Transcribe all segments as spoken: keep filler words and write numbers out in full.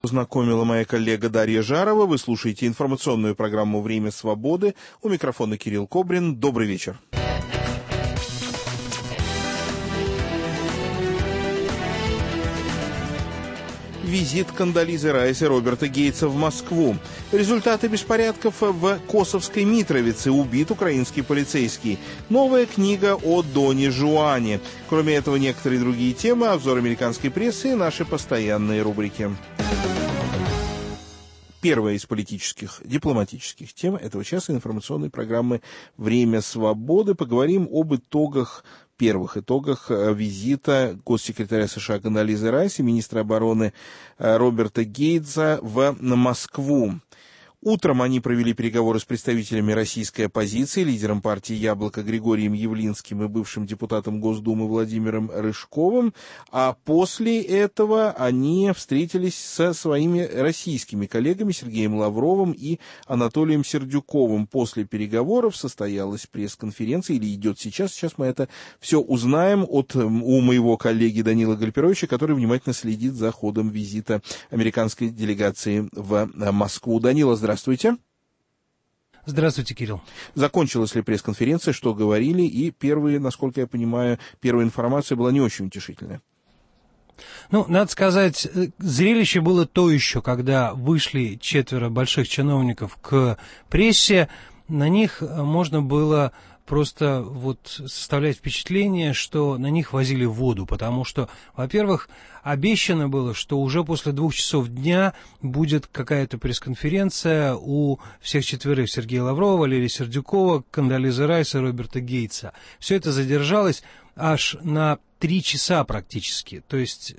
Знакомила моя коллега Дарья Жарова. Вы слушаете информационную программу «Время свободы». У микрофона Кирилл Кобрин. Добрый вечер. Визит Кондолизы Райс и Роберта Гейтса в Москву. Результаты беспорядков в Косовской Митровице. Убит украинский полицейский. Новая книга о Доне Жуане. Кроме этого, некоторые другие темы, обзор американской прессы и наши постоянные рубрики. Первая из политических, дипломатических тем этого часа информационной программы «Время свободы». Поговорим об итогах, первых итогах визита госсекретаря США Кондолизы Райс и министра обороны Роберта Гейтса в Москву. Утром они провели переговоры с представителями российской оппозиции, лидером партии «Яблоко» Григорием Явлинским и бывшим депутатом Госдумы Владимиром Рыжковым, а после этого они встретились со своими российскими коллегами Сергеем Лавровым и Анатолием Сердюковым. После переговоров состоялась пресс-конференция, или идет сейчас, сейчас мы это все узнаем от у моего коллеги Данила Гальперовича, который внимательно следит за ходом визита американской делегации в Москву. Данила, здравствуйте. Здравствуйте. Здравствуйте, Кирилл. Закончилась ли пресс-конференция, что говорили, и первые, насколько я понимаю, первая информация была не очень утешительная. Ну, надо сказать, зрелище было то еще, когда вышли четверо больших чиновников к прессе, на них можно было просто вот составлять впечатление, что на них возили воду, потому что, во-первых, обещано было, что уже после двух часов дня будет какая-то пресс-конференция у всех четверых: Сергея Лаврова, Валерия Сердюкова, Кондолизы Райс и Роберта Гейтса. Все это задержалось аж на три часа практически, то есть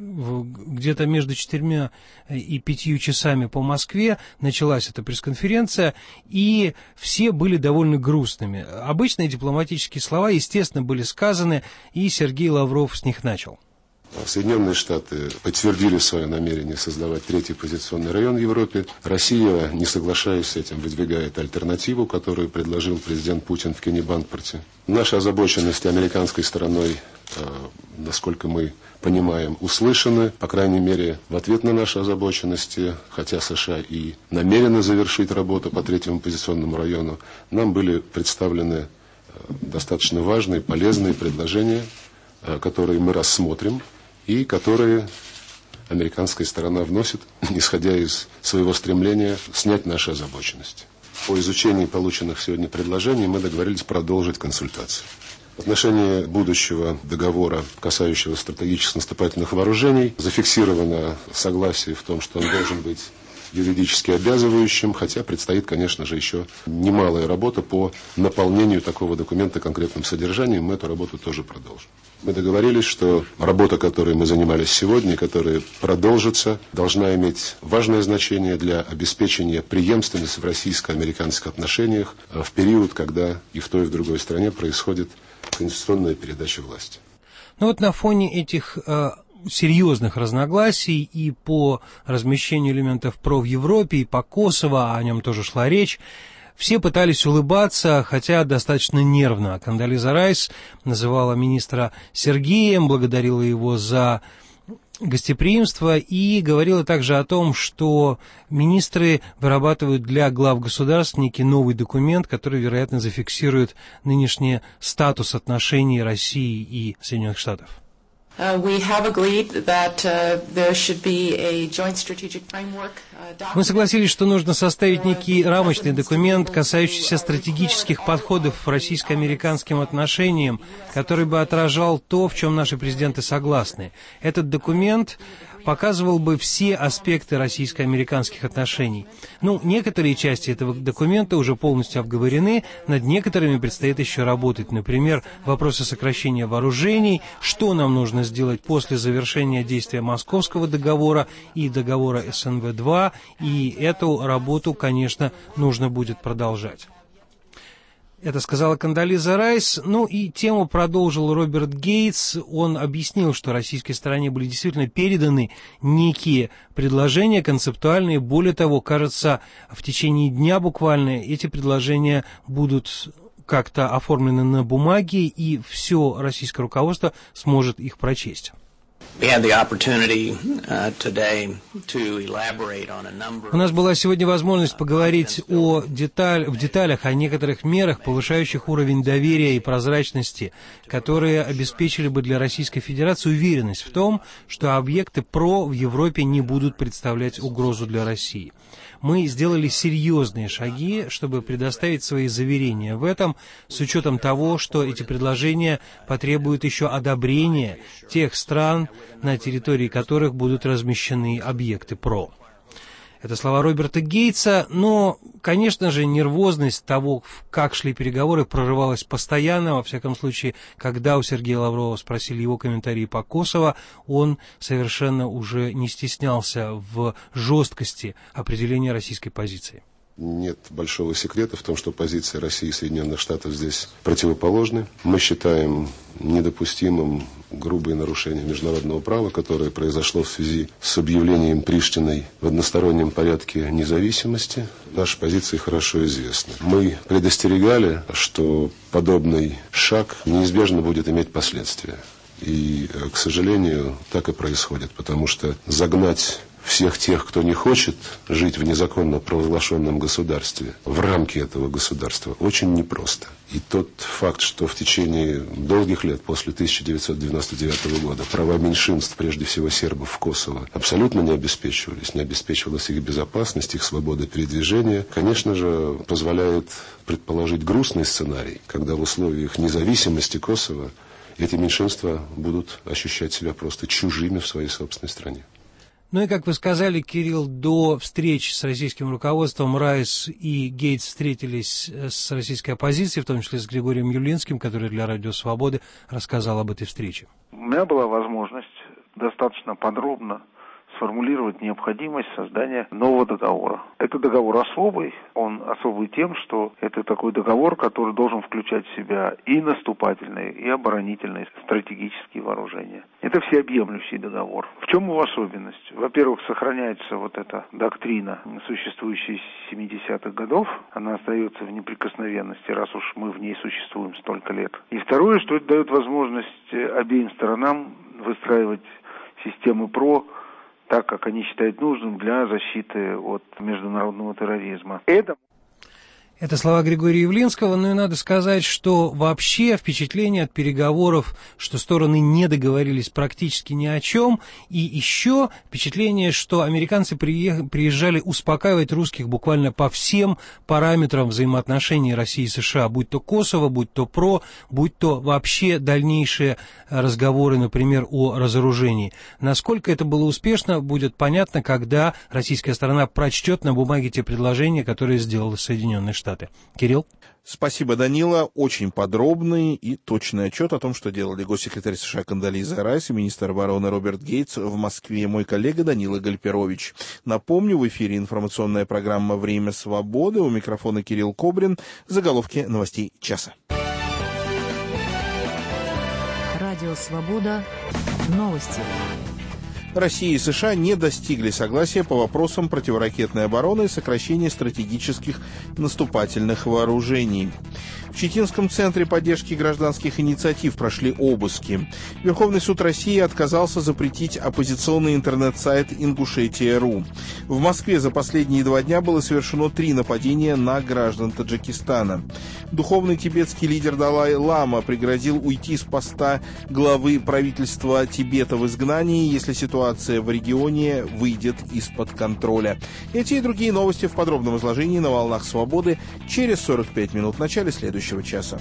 где-то между четырьмя и пятью часами по Москве началась эта пресс-конференция, и все были довольно грустными. Обычные дипломатические слова, естественно, были сказаны, и Сергей Лавров с них начал. Соединенные Штаты подтвердили свое намерение создавать третий позиционный район в Европе. Россия, не соглашаясь с этим, выдвигает альтернативу, которую предложил президент Путин в Кеннебанкпорте. Наша озабоченность американской стороной, насколько мы понимаем, услышаны. По крайней мере, в ответ на наши озабоченности, хотя США и намерены завершить работу по третьему позиционному району, нам были представлены достаточно важные, полезные предложения, которые мы рассмотрим и которые американская сторона вносит, исходя из своего стремления снять наши озабоченности. По изучению полученных сегодня предложений мы договорились продолжить консультации. В отношении будущего договора, касающего стратегических наступательных вооружений, зафиксировано согласие в том, что он должен быть юридически обязывающим, хотя предстоит, конечно же, еще немалая работа по наполнению такого документа конкретным содержанием. Мы эту работу тоже продолжим. Мы договорились, что работа, которой мы занимались сегодня, которая продолжится, должна иметь важное значение для обеспечения преемственности в российско-американских отношениях в период, когда и в той, и в другой стране происходит конституционная передача власти. Ну вот на фоне этих э, серьезных разногласий и по размещению элементов ПРО в Европе, и по Косово, а о нем тоже шла речь, все пытались улыбаться, хотя достаточно нервно. Кондолиза Райс называла министра Сергеем, благодарила его за гостеприимство и говорила также о том, что министры вырабатывают для глав государств некий новый документ, который, вероятно, зафиксирует нынешний статус отношений России и Соединенных Штатов. Мы согласились, что нужно составить некий рамочный документ, касающийся стратегических подходов российско-американским отношениям, который бы отражал то, в чем наши президенты согласны. Этот документ показывал бы все аспекты российско-американских отношений. Ну, некоторые части этого документа уже полностью обговорены, над некоторыми предстоит еще работать. Например, вопросы сокращения вооружений, что нам нужно сделать после завершения действия Московского договора и договора эс эн вэ два, и эту работу, конечно, нужно будет продолжать. Это сказала Кондолиза Райс. Ну и тему продолжил Роберт Гейтс. Он объяснил, что российской стороне были действительно переданы некие предложения концептуальные. Более того, кажется, в течение дня буквально эти предложения будут как-то оформлены на бумаге, и все российское руководство сможет их прочесть. У нас была сегодня возможность поговорить о деталь, в деталях о некоторых мерах, повышающих уровень доверия и прозрачности, которые обеспечили бы для Российской Федерации уверенность в том, что объекты ПРО в Европе не будут представлять угрозу для России. Мы сделали серьезные шаги, чтобы предоставить свои заверения в этом, с учетом того, что эти предложения потребуют еще одобрения тех стран, на территории которых будут размещены объекты ПРО. Это слова Роберта Гейтса, но, конечно же, нервозность того, как шли переговоры, прорывалась постоянно. Во всяком случае, когда у Сергея Лаврова спросили его комментарии по Косово, он совершенно уже не стеснялся в жесткости определения российской позиции. Нет большого секрета в том, что позиции России и Соединенных Штатов здесь противоположны. Мы считаем недопустимым грубое нарушение международного права, которое произошло в связи с объявлением Приштиной в одностороннем порядке независимости. Наши позиции хорошо известны. Мы предостерегали, что подобный шаг неизбежно будет иметь последствия. И, к сожалению, так и происходит, потому что загнать всех тех, кто не хочет жить в незаконно провозглашенном государстве, в рамки этого государства, очень непросто. И тот факт, что в течение долгих лет, после тысяча девятьсот девяносто девятого года, права меньшинств, прежде всего сербов в Косово, абсолютно не обеспечивались, не обеспечивалась их безопасность, их свобода передвижения, конечно же, позволяет предположить грустный сценарий, когда в условиях независимости Косово эти меньшинства будут ощущать себя просто чужими в своей собственной стране. Ну и, как вы сказали, Кирилл, до встреч с российским руководством Райс и Гейтс встретились с российской оппозицией, в том числе с Григорием Явлинским, который для Радио Свободы рассказал об этой встрече. У меня была возможность достаточно подробно сформулировать необходимость создания нового договора. Это договор особый. Он особый тем, что это такой договор, который должен включать в себя и наступательные, и оборонительные стратегические вооружения. Это всеобъемлющий договор. В чем его особенность? Во-первых, сохраняется вот эта доктрина, существующая с семидесятых годов. Она остается в неприкосновенности, раз уж мы в ней существуем столько лет. И второе, что это дает возможность обеим сторонам выстраивать системы ПРО так, как они считают нужным для защиты от международного терроризма. Это... Это слова Григория Явлинского, но и надо сказать, что вообще впечатление от переговоров, что стороны не договорились практически ни о чем, и еще впечатление, что американцы приезжали успокаивать русских буквально по всем параметрам взаимоотношений России и США, будь то Косово, будь то ПРО, будь то вообще дальнейшие разговоры, например, о разоружении. Насколько это было успешно, будет понятно, когда российская сторона прочтет на бумаге те предложения, которые сделали Соединенные Штаты. Штаты. Кирилл? Спасибо, Данила. Очень подробный и точный отчет о том, что делали госсекретарь США Кондолиза Райс и министр обороны Роберт Гейтс в Москве. Мой коллега Данила Гальперович. Напомню, в эфире информационная программа «Время свободы». У микрофона Кирилл Кобрин. Заголовки новостей часа. Радио «Свобода». Новости. Россия и США не достигли согласия по вопросам противоракетной обороны и сокращения стратегических наступательных вооружений. В Читинском центре поддержки гражданских инициатив прошли обыски. Верховный суд России отказался запретить оппозиционный интернет-сайт Ингушетия точка ру. В Москве за последние два дня было совершено три нападения на граждан Таджикистана. Духовный тибетский лидер Далай-Лама пригрозил уйти с поста главы правительства Тибета в изгнании, если ситуация в регионе выйдет из-под контроля. Эти и другие новости в подробном изложении на «Волнах Свободы» через сорок пять минут в начале следующего часа.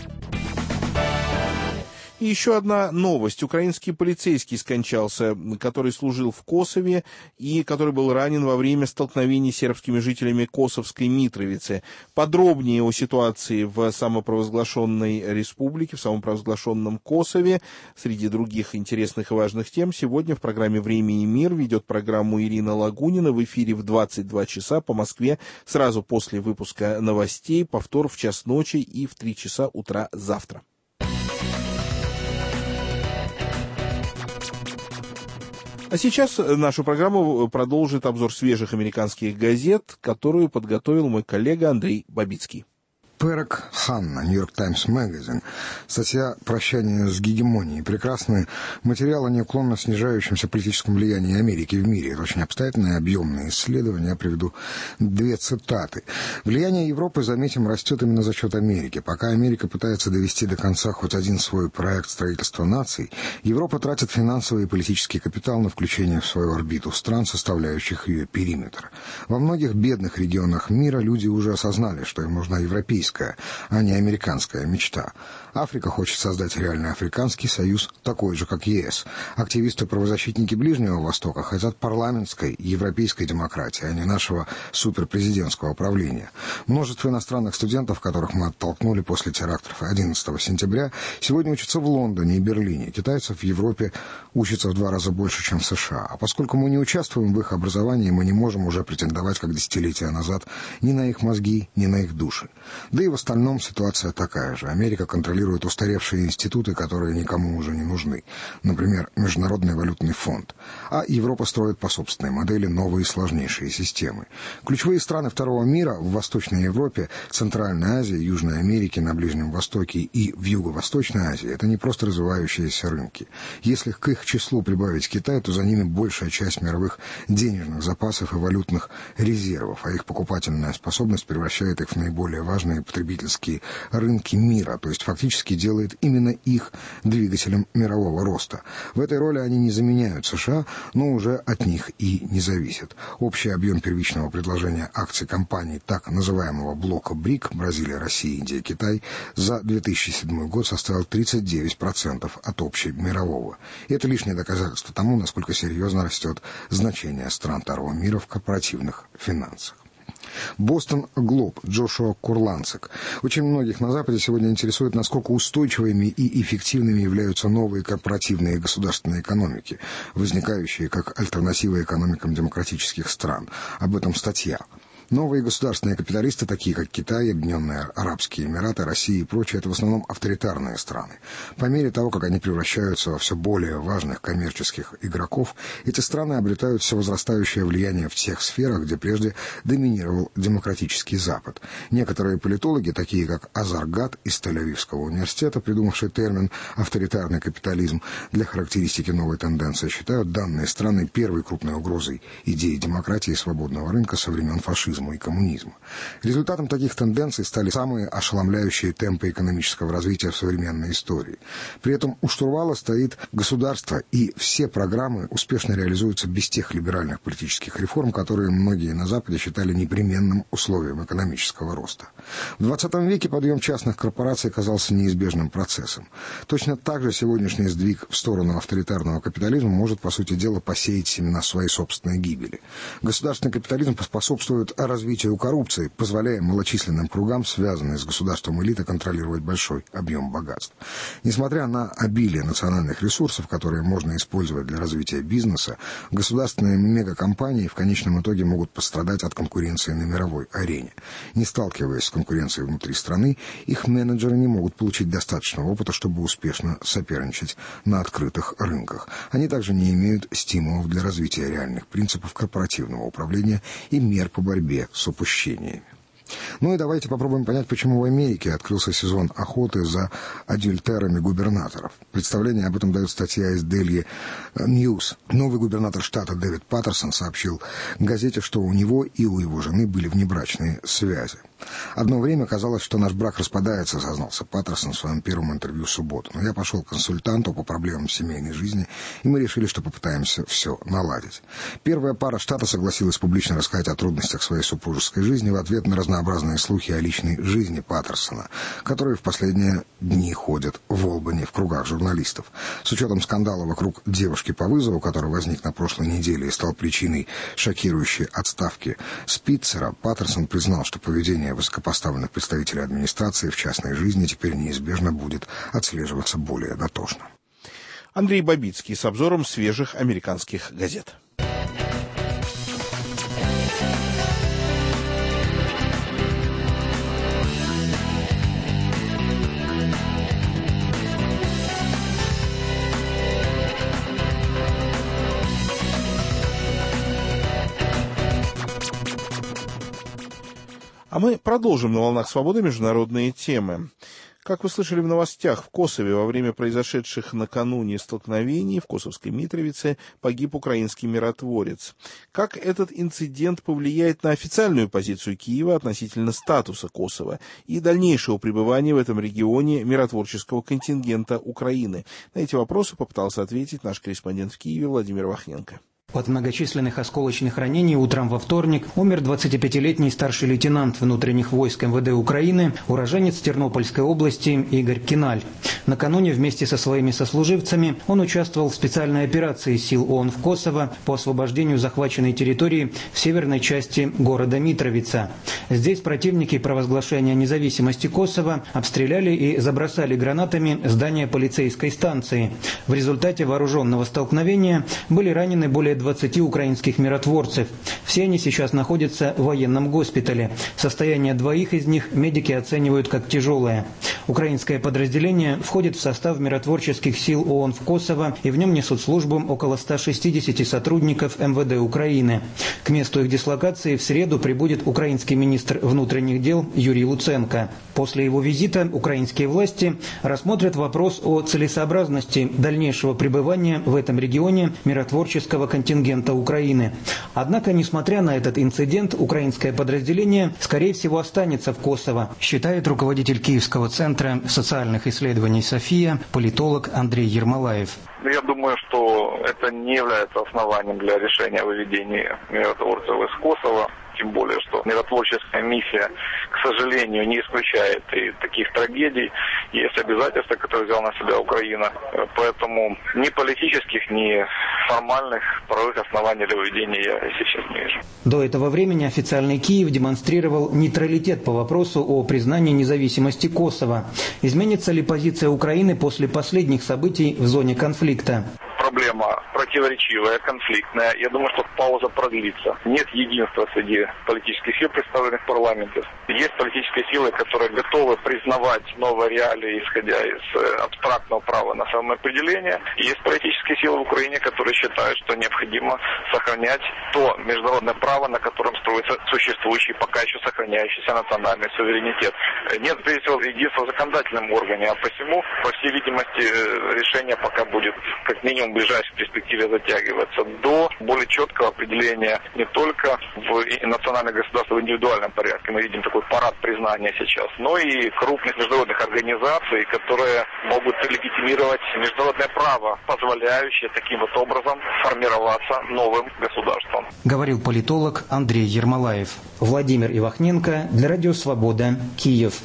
И еще одна новость. Украинский полицейский скончался, который служил в Косове и который был ранен во время столкновений с сербскими жителями Косовской Митровицы. Подробнее о ситуации в самопровозглашенной республике, в самопровозглашенном Косове, среди других интересных и важных тем, сегодня в программе «Время и мир» ведет программу Ирина Лагунина в эфире в двадцать два часа по Москве, сразу после выпуска новостей, повтор в час ночи и в три часа утра завтра. А сейчас нашу программу продолжит обзор свежих американских газет, которую подготовил мой коллега Андрей Бабицкий. Перек Ханна, Нью-Йорк Таймс Magazine. Статья «Прощание с гегемонией». Прекрасный материал о неуклонно снижающемся политическом влиянии Америки в мире. Это очень обстоятельное, объемное исследование. Я приведу две цитаты. «Влияние Европы, заметим, растет именно за счет Америки. Пока Америка пытается довести до конца хоть один свой проект строительства наций, Европа тратит финансовый и политический капитал на включение в свою орбиту стран, составляющих ее периметр. Во многих бедных регионах мира люди уже осознали, что им нужна европейская, а не американская мечта. Африка хочет создать реальный африканский союз, такой же, как ЕС. Активисты-правозащитники Ближнего Востока хотят парламентской европейской демократии, а не нашего суперпрезидентского правления. Множество иностранных студентов, которых мы оттолкнули после терактов одиннадцатого сентября, сегодня учатся в Лондоне и Берлине. Китайцев в Европе учатся в два раза больше, чем в США. А поскольку мы не участвуем в их образовании, мы не можем уже претендовать, как десятилетия назад, ни на их мозги, ни на их души. Да и в остальном ситуация такая же. Америка контролирует устаревшие институты, которые никому уже не нужны. Например, Международный валютный фонд. А Европа строит по собственной модели новые сложнейшие системы. Ключевые страны второго мира в Восточной Европе, Центральной Азии, Южной Америке, на Ближнем Востоке и в Юго-Восточной Азии — это не просто развивающиеся рынки. Если к их числу прибавить Китай, то за ними большая часть мировых денежных запасов и валютных резервов, а их покупательная способность превращает их в наиболее важные потребительские рынки мира, то есть фактически делает именно их двигателем мирового роста. В этой роли они не заменяют США, но уже от них и не зависят. Общий объем первичного предложения акций компаний так называемого блока БРИК — Бразилия, Россия, Индия, Китай — за две тысячи седьмой год составил тридцать девять процентов от общего мирового. И это лишнее доказательство тому, насколько серьезно растет значение стран второго мира в корпоративных финансах. Бостон Глоб, Джошуа Курланцик. Очень многих на Западе сегодня интересует, насколько устойчивыми и эффективными являются новые корпоративные государственные экономики, возникающие как альтернатива экономикам демократических стран. Об этом статья. Новые государственные капиталисты, такие как Китай, Объединенные Арабские Эмираты, Россия и прочее, это в основном авторитарные страны. По мере того, как они превращаются во все более важных коммерческих игроков, эти страны обретают все возрастающее влияние в тех сферах, где прежде доминировал демократический Запад. Некоторые политологи, такие как Азар Гат из Тель-Авивского университета, придумавший термин «авторитарный капитализм» для характеристики новой тенденции, считают данные страны первой крупной угрозой идеи демократии и свободного рынка со времен фашизма и коммунизма. Результатом таких тенденций стали самые ошеломляющие темпы экономического развития в современной истории. При этом у штурвала стоит государство, и все программы успешно реализуются без тех либеральных политических реформ, которые многие на Западе считали непременным условием экономического роста. В двадцатом веке подъем частных корпораций казался неизбежным процессом. Точно так же сегодняшний сдвиг в сторону авторитарного капитализма может, по сути дела, посеять семена своей собственной гибели. Государственный капитализм поспособствует развитию коррупции, позволяя малочисленным кругам, связанным с государством элиты, контролировать большой объем богатств. Несмотря на обилие национальных ресурсов, которые можно использовать для развития бизнеса, государственные мегакомпании в конечном итоге могут пострадать от конкуренции на мировой арене. Не сталкиваясь с конкуренцией внутри страны, их менеджеры не могут получить достаточно опыта, чтобы успешно соперничать на открытых рынках. Они также не имеют стимулов для развития реальных принципов корпоративного управления и мер по борьбе с упущениями. Ну и давайте попробуем понять, почему в Америке открылся сезон охоты за адюльтерами губернаторов. Представление об этом дает статья из Daily News. Новый губернатор штата Дэвид Паттерсон сообщил газете, что у него и у его жены были внебрачные связи. Одно время казалось, что наш брак распадается, сознался Паттерсон в своем первом интервью в субботу. Но я пошел к консультанту по проблемам семейной жизни, и мы решили, что попытаемся все наладить. Первая пара штата согласилась публично рассказать о трудностях своей супружеской жизни в ответ на разнообразные слухи о личной жизни Паттерсона, которые в последние дни ходят в Олбани в кругах журналистов. С учетом скандала вокруг девушки по вызову, который возник на прошлой неделе и стал причиной шокирующей отставки Спитцера, Паттерсон признал, что поведение высокопоставленных представителей администрации в частной жизни теперь неизбежно будет отслеживаться более дотошно. Андрей Бабицкий с обзором свежих американских газет. А мы продолжим на «Волнах Свободы» международные темы. Как вы слышали в новостях, в Косове во время произошедших накануне столкновений в Косовской Митровице погиб украинский миротворец. Как этот инцидент повлияет на официальную позицию Киева относительно статуса Косово и дальнейшего пребывания в этом регионе миротворческого контингента Украины? На эти вопросы попытался ответить наш корреспондент в Киеве Владимир Вахненко. От многочисленных осколочных ранений утром во вторник умер двадцатипятилетний старший лейтенант внутренних войск эм вэ дэ Украины, уроженец Тернопольской области Игорь Киналь. Накануне вместе со своими сослуживцами он участвовал в специальной операции сил ООН в Косово по освобождению захваченной территории в северной части города Митровица. Здесь противники провозглашения независимости Косово обстреляли и забросали гранатами здание полицейской станции. В результате вооруженного столкновения были ранены более двадцати украинских миротворцев. Все они сейчас находятся в военном госпитале. Состояние двоих из них медики оценивают как тяжелое. Украинское подразделение входит в состав миротворческих сил ООН в Косово, и в нем несут службу около ста шестидесяти сотрудников эм вэ дэ Украины. К месту их дислокации в среду прибудет украинский министр внутренних дел Юрий Луценко. После его визита украинские власти рассмотрят вопрос о целесообразности дальнейшего пребывания в этом регионе миротворческого контингента Украины. Однако, несмотря на этот инцидент, украинское подразделение, скорее всего, останется в Косово, считает руководитель Киевского центра социальных исследований «София», политолог Андрей Ермолаев. Я думаю, что это не является основанием для решения о выведении миротворцев из Косово. Тем более, что миротворческая миссия, к сожалению, не исключает и таких трагедий. Есть обязательства, которые взяла на себя Украина. Поэтому ни политических, ни формальных правовых оснований для выведения я сейчас не вижу. До этого времени официальный Киев демонстрировал нейтралитет по вопросу о признании независимости Косово. Изменится ли позиция Украины после последних событий в зоне конфликта? Проблема противоречивая, конфликтная. Я думаю, что пауза продлится. Нет единства среди политических сил, представленных в парламенте. Есть политические силы, которые готовы признавать новые реалии, исходя из абстрактного права на самоопределение. И есть политические силы в Украине, которые считают, что необходимо сохранять то международное право, на котором строится существующий, пока еще сохраняющийся национальный суверенитет. Нет, прежде всего, единства в законодательном органе, а посему, по всей видимости, решение пока будет как минимум в ближайшей перспективе затягиваться до более четкого определения не только в национальных государствах в индивидуальном порядке, мы видим такой парад признания сейчас, но и крупных международных организаций, которые могут легитимировать международное право, позволяющее таким вот образом формироваться новым государством. Говорил политолог Андрей Ермолаев. Владимир Ивахненко для Радио Свобода, Киев.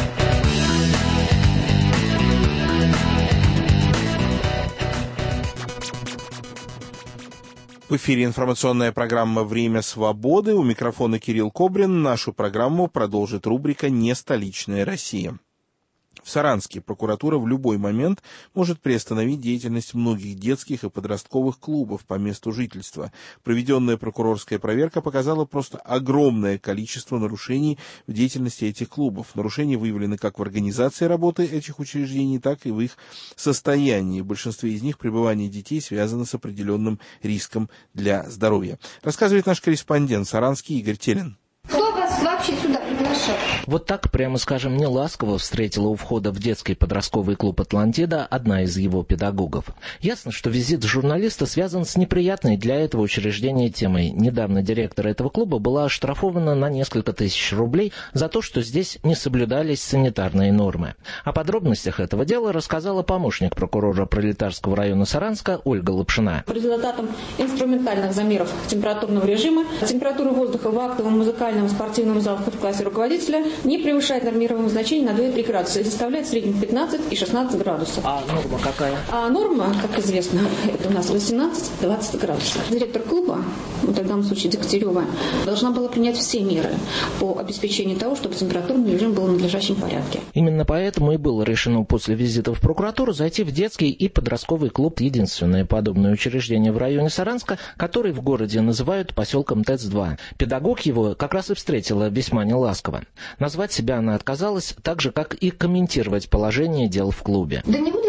В эфире информационная программа «Время свободы». У микрофона Кирилл Кобрин. Нашу программу продолжит рубрика «Не столичная Россия». В Саранске прокуратура в любой момент может приостановить деятельность многих детских и подростковых клубов по месту жительства. Проведенная прокурорская проверка показала просто огромное количество нарушений в деятельности этих клубов. Нарушения выявлены как в организации работы этих учреждений, так и в их состоянии. В большинстве из них пребывание детей связано с определенным риском для здоровья. Рассказывает наш корреспондент Саранский Игорь Телин. Кто вас вообще сюда приглашал? Вот так, прямо скажем, неласково встретила у входа в детский подростковый клуб «Атлантида» одна из его педагогов. Ясно, что визит журналиста связан с неприятной для этого учреждения темой. Недавно директор этого клуба была оштрафована на несколько тысяч рублей за то, что здесь не соблюдались санитарные нормы. О подробностях этого дела рассказала помощник прокурора Пролетарского района Саранска Ольга Лапшина. По результатам инструментальных замеров температурного режима температура воздуха в актовом, музыкальном, спортивном зале в классе руководителя не превышает нормируемого значения на два-три градуса и составляет в среднем пятнадцать и шестнадцать градусов. А норма какая? А норма, как известно, это у нас восемнадцать-двадцать градусов. Директор клуба, в данном случае Дегтярева, должна была принять все меры по обеспечению того, чтобы температурный режим был в надлежащем порядке. Именно поэтому и было решено после визита в прокуратуру зайти в детский и подростковый клуб, единственное подобное учреждение в районе Саранска, который в городе называют поселком ТЭЦ два. Педагог его как раз и встретила весьма неласково. Назвать себя она отказалась, так же, как и комментировать положение дел в клубе. Да не буду я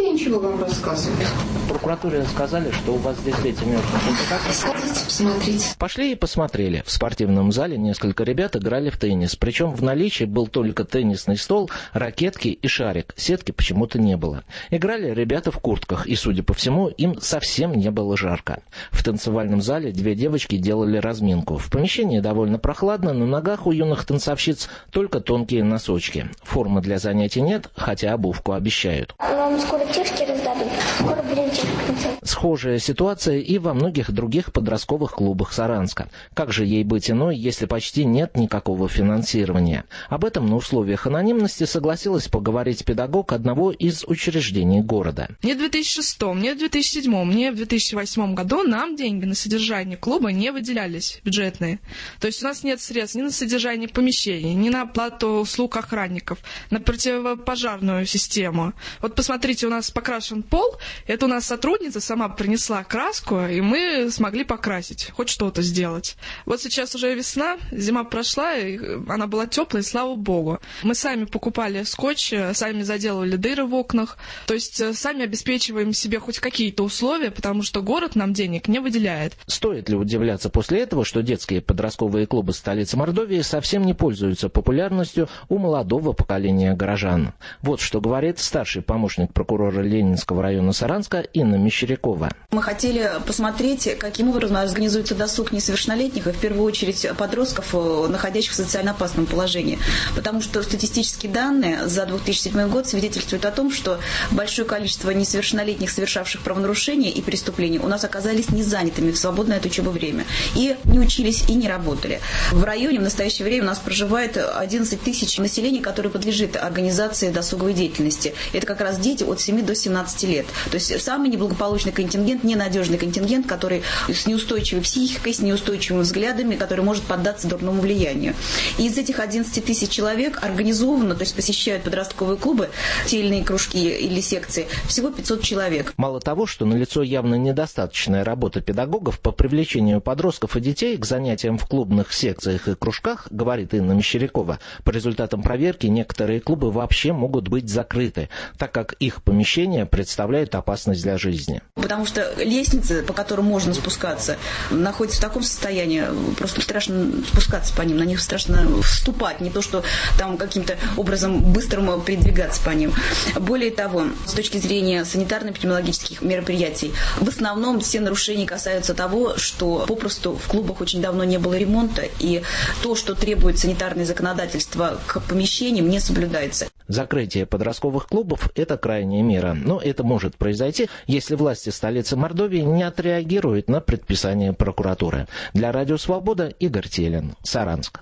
мне ничего вам рассказывают. В прокуратуре сказали, что у вас здесь дети мертвых. Сходите, посмотрите. Пошли и посмотрели. В спортивном зале несколько ребят играли в теннис. Причем в наличии был только теннисный стол, ракетки и шарик. Сетки почему-то не было. Играли ребята в куртках, и, судя по всему, им совсем не было жарко. В танцевальном зале две девочки делали разминку. В помещении довольно прохладно, на ногах у юных танцовщиц только тонкие носочки. Формы для занятий нет, хотя обувку обещают. Вам скоро тешки раздадут, скоро будем тешки. Схожая ситуация и во многих других подростковых клубах Саранска. Как же ей быть иной, если почти нет никакого финансирования? Об этом на условиях анонимности согласилась поговорить педагог одного из учреждений города. Мне в две тысячи шестом, мне в две тысячи седьмом, мне в две тысячи восьмом году нам деньги на содержание клуба не выделялись, бюджетные. То есть у нас нет средств ни на содержание помещений, ни на оплату услуг охранников, на противопожарную систему. Вот посмотрите, у нас покрашен пол, это у нас сотрудница сама принесла краску, и мы смогли покрасить, хоть что-то сделать. Вот сейчас уже весна, зима прошла, и она была теплая, и слава богу. Мы сами покупали скотч, сами заделывали дыры в окнах, то есть сами обеспечиваем себе хоть какие-то условия, потому что город нам денег не выделяет. Стоит ли удивляться после этого, что детские подростковые клубы столицы Мордовии совсем не пользуются популярностью у молодого поколения горожан? Вот что говорит старший помощник прокурора Ленинского района Саранска Инна Мещерякова. Мы хотели посмотреть, каким образом организуется досуг несовершеннолетних, и в первую очередь подростков, находящихся в социально опасном положении. Потому что статистические данные за две тысячи седьмой год свидетельствуют о том, что большое количество несовершеннолетних, совершавших правонарушения и преступления, у нас оказались незанятыми в свободное от учебы время. И не учились, и не работали. В районе в настоящее время у нас проживает одиннадцать тысяч населения, которые подлежит организации досуговой деятельности. Это как раз дети от семи до семнадцати лет. То есть самый неблагополучный контингент, ненадежный контингент, который с неустойчивой психикой, с неустойчивыми взглядами, который может поддаться дурному влиянию. И из этих одиннадцати тысяч человек организованно, то есть посещают подростковые клубы, те или иные кружки или секции, всего пятьсот человек. Мало того, что налицо явно недостаточная работа педагогов по привлечению подростков и детей к занятиям в клубных секциях и кружках, говорит Инна Мещерякова, по результатам проверки некоторые клубы вообще могут быть закрыты, так как их помещения представляют опасность для жизни. Потому что лестницы, по которым можно спускаться, находятся в таком состоянии, просто страшно спускаться по ним, на них страшно вступать, не то что там каким-то образом быстрым передвигаться по ним. Более того, с точки зрения санитарно-эпидемиологических мероприятий, в основном все нарушения касаются того, что попросту в клубах очень давно не было ремонта, и то, что требует санитарное законодательство к помещениям, не соблюдается. Закрытие подростковых клубов – это крайняя мера, но это может произойти, если власти столицы Мордовии не отреагируют на предписание прокуратуры. Для Радио Свобода Игорь Телин, Саранск.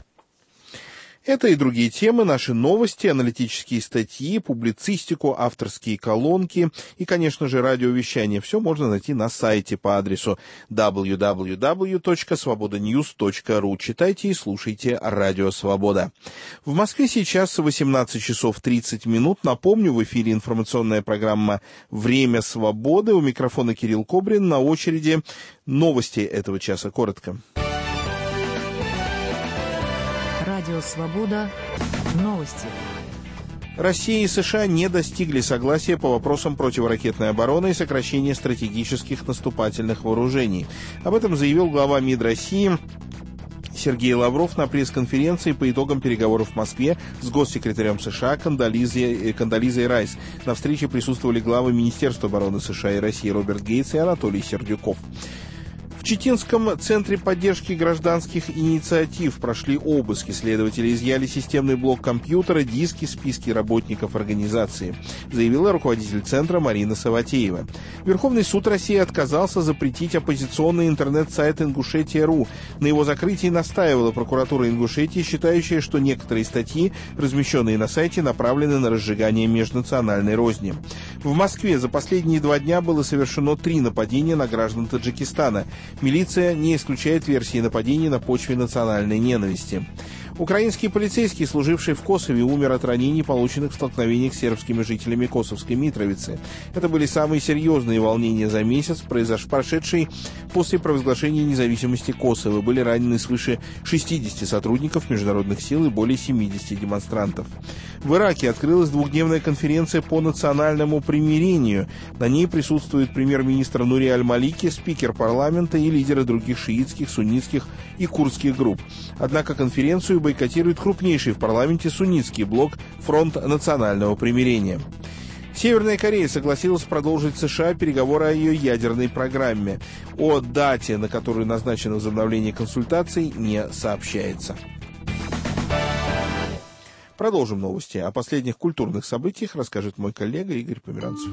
Это и другие темы, наши новости, аналитические статьи, публицистику, авторские колонки и, конечно же, радиовещание. Все можно найти на сайте по адресу дабл ю дабл ю дабл ю точка свобода ньюс точка ру. Читайте и слушайте Радио Свобода. В Москве сейчас восемнадцать часов тридцать минут. Напомню, в эфире информационная программа «Время свободы». У микрофона Кирилл Кобрин. На очереди новости этого часа. Коротко. Радио «Свобода». Новости. Россия и США не достигли согласия по вопросам противоракетной обороны и сокращения стратегических наступательных вооружений. Об этом заявил глава МИД России Сергей Лавров на пресс-конференции по итогам переговоров в Москве с госсекретарем США Кондолизой, Кондолизой Райс. На встрече присутствовали главы Министерства обороны США и России Роберт Гейтс и Анатолий Сердюков. В Читинском центре поддержки гражданских инициатив прошли обыски. Следователи изъяли системный блок компьютера, диски, списки работников организации, заявила руководитель центра Марина Саватеева. Верховный суд России отказался запретить оппозиционный интернет-сайт Ингушетия.ру. На его закрытии настаивала прокуратура Ингушетии, считающая, что некоторые статьи, размещенные на сайте, направлены на разжигание межнациональной розни. В Москве за последние два дня было совершено три нападения на граждан Таджикистана. Милиция не исключает версии нападений на почве национальной ненависти. Украинский полицейский, служивший в Косове, умер от ранений, полученных в столкновениях с сербскими жителями Косовской Митровицы. Это были самые серьезные волнения за месяц, прошедшие после провозглашения независимости Косово. Были ранены свыше шестидесяти сотрудников международных сил и более семидесяти демонстрантов. В Ираке открылась двухдневная конференция по национальному примирению. На ней присутствует премьер-министр Нури Аль-Малики, спикер парламента и лидеры других шиитских, суннитских и курдских групп. Однако конференцию бойкотирует крупнейший в парламенте суннитский блок «Фронт национального примирения». Северная Корея согласилась продолжить с США переговоры о ее ядерной программе. О дате, на которую назначено возобновление консультаций, не сообщается. Продолжим новости. О последних культурных событиях расскажет мой коллега Игорь Померанцев.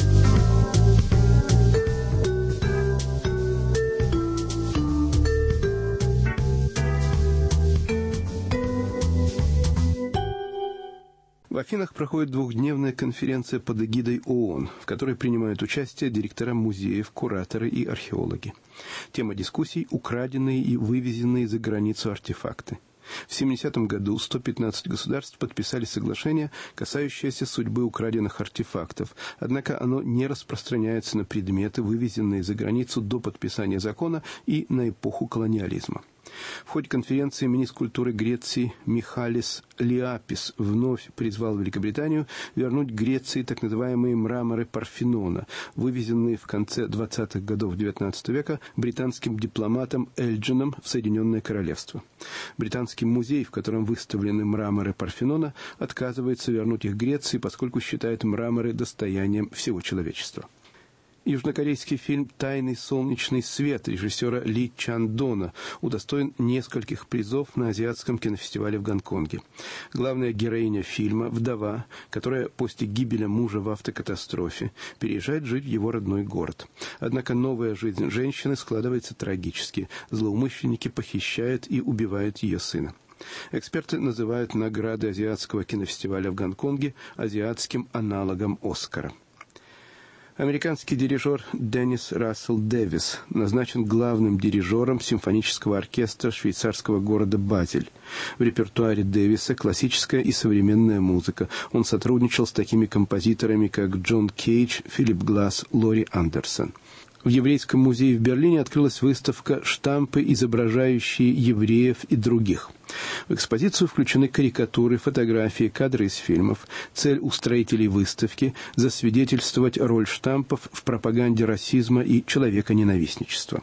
В Афинах проходит двухдневная конференция под эгидой ООН, в которой принимают участие директора музеев, кураторы и археологи. Тема дискуссий – украденные и вывезенные за границу артефакты. В семидесятом году сто пятнадцать государств подписали соглашение, касающееся судьбы украденных артефактов, однако оно не распространяется на предметы, вывезенные за границу до подписания закона и на эпоху колониализма. В ходе конференции министр культуры Греции Михалис Лиапис вновь призвал Великобританию вернуть Греции так называемые мраморы Парфенона, вывезенные в конце двадцатых годов девятнадцатого века британским дипломатом Элджином в Соединенное Королевство. Британский музей, в котором выставлены мраморы Парфенона, отказывается вернуть их Греции, поскольку считает мраморы достоянием всего человечества. Южнокорейский фильм «Тайный солнечный свет» режиссера Ли Чан Дона удостоен нескольких призов на азиатском кинофестивале в Гонконге. Главная героиня фильма – вдова, которая после гибели мужа в автокатастрофе переезжает жить в его родной город. Однако новая жизнь женщины складывается трагически. Злоумышленники похищают и убивают ее сына. Эксперты называют награды азиатского кинофестиваля в Гонконге азиатским аналогом «Оскара». Американский дирижер Деннис Рассел Дэвис назначен главным дирижером симфонического оркестра швейцарского города Базель. В репертуаре Дэвиса классическая и современная музыка. Он сотрудничал с такими композиторами, как Джон Кейдж, Филипп Гласс, Лори Андерсон. В Еврейском музее в Берлине открылась выставка «Штампы, изображающие евреев и других». В экспозицию включены карикатуры, фотографии, кадры из фильмов. Цель устроителей выставки – засвидетельствовать роль штампов в пропаганде расизма и человеконенавистничества.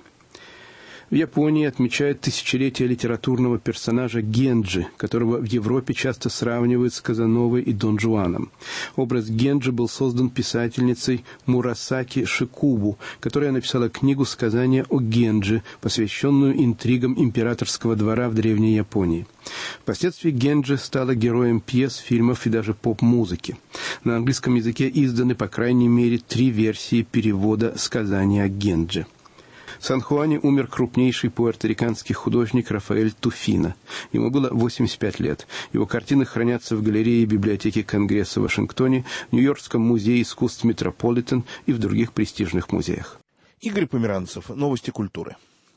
В Японии отмечают тысячелетие литературного персонажа Генджи, которого в Европе часто сравнивают с Казановой и Дон Жуаном. Образ Генджи был создан писательницей Мурасаки Шикубу, которая написала книгу «Сказания о Генджи», посвященную интригам императорского двора в Древней Японии. Впоследствии Генджи стала героем пьес, фильмов и даже поп-музыки. На английском языке изданы по крайней мере три версии перевода «Сказания о Генджи». В Сан-Хуане умер крупнейший пуэрториканский художник Рафаэль Туфино. Ему было восемьдесят пять лет. Его картины хранятся в галерее библиотеки Конгресса в Вашингтоне, в Нью-Йоркском музее искусств Метрополитен и в других престижных музеях. Игорь Померанцев. Новости культуры.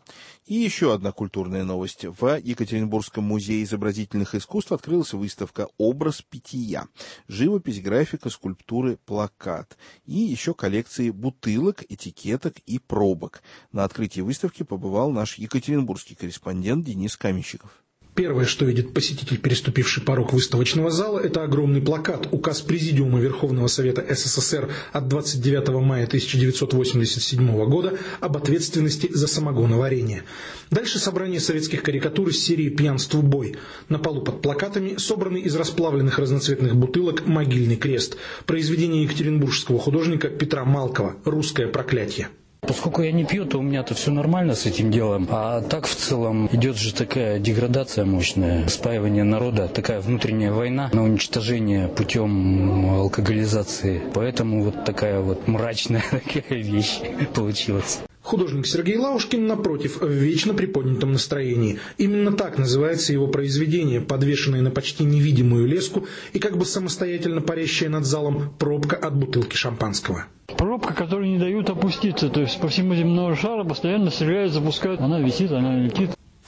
И еще одна культурная новость. В Екатеринбургском музее изобразительных искусств открылась выставка «Образ питья». Живопись, графика, скульптуры, плакат. И еще коллекции бутылок, этикеток и пробок. На открытии выставки побывал наш екатеринбургский корреспондент Денис Каменщиков. Первое, что видит посетитель, переступивший порог выставочного зала, это огромный плакат, указ Президиума Верховного Совета СССР от двадцать девятого мая тысяча девятьсот восемьдесят седьмого года об ответственности за самогоноварение. Дальше собрание советских карикатур из серии «Пьянству бой». На полу под плакатами собранный из расплавленных разноцветных бутылок «Могильный крест». Произведение екатеринбургского художника Петра Малкова «Русское проклятие». Поскольку я не пью, то у меня-то все нормально с этим делом. А так в целом идет же такая деградация мощная, спаивание народа, такая внутренняя война на уничтожение путем алкоголизации. Поэтому вот такая вот мрачная такая вещь получилась. Художник Сергей Лаушкин, напротив, в вечно приподнятом настроении. Именно так называется его произведение, подвешенное на почти невидимую леску и как бы самостоятельно парящее над залом пробка от бутылки шампанского. Пробка, которую не дают опуститься, то есть по всему земному шару постоянно стреляют, запускают, она висит, она летит.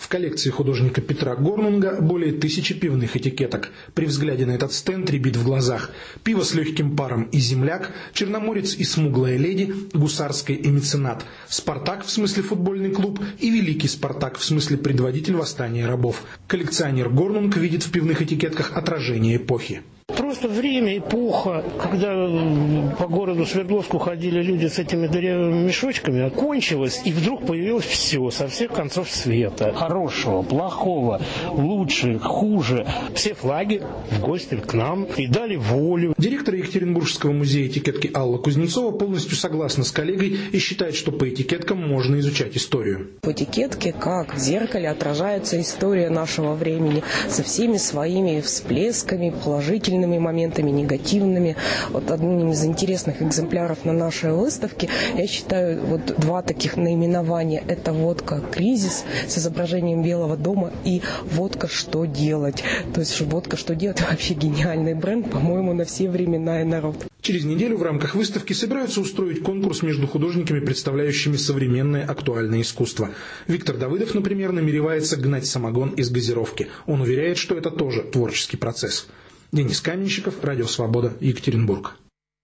В коллекции художника Петра Горнунга более тысячи пивных этикеток. При взгляде на этот стенд рябит в глазах. Пиво с легким паром и земляк, черноморец и смуглая леди, гусарская и меценат, Спартак в смысле футбольный клуб и Великий Спартак в смысле предводитель восстания рабов. Коллекционер Горнунг видит в пивных этикетках отражение эпохи. Просто время, эпоха, когда по городу Свердловску ходили люди с этими дырявыми мешочками, кончилось, и вдруг появилось все со всех концов света. Хорошего, плохого, лучше, хуже. Все флаги в гости к нам и дали волю. Директор Екатеринбургского музея этикетки Алла Кузнецова полностью согласна с коллегой и считает, что по этикеткам можно изучать историю. В этикетке, как в зеркале, отражается история нашего времени со всеми своими всплесками, положительными моментами, негативными. Вот одним из интересных экземпляров на нашей выставке, я считаю, вот два таких наименования. Это водка «Кризис» с изображением Белого дома и водка «Что делать?». То есть водка «Что делать?» вообще гениальный бренд, по-моему, на все времена и народ. Через неделю в рамках выставки собираются устроить конкурс между художниками, представляющими современное актуальное искусство. Виктор Давыдов, например, намеревается гнать самогон из газировки. Он уверяет, что это тоже творческий процесс. Денис Каменщиков, Радио Свобода, Екатеринбург.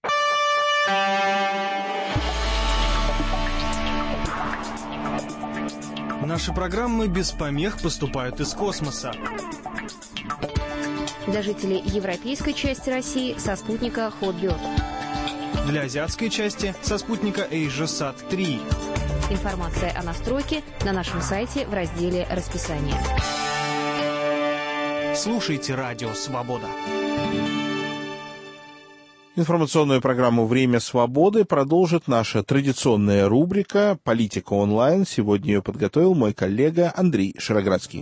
Наши программы без помех поступают из космоса. Для жителей европейской части России со спутника Hotbird. Для азиатской части со спутника AsiaSat три. Информация о настройке на нашем сайте в разделе «Расписание». Слушайте Радио Свобода. Информационную программу «Время свободы» продолжит наша традиционная рубрика «Политика онлайн». Сегодня ее подготовил мой коллега Андрей Шароградский.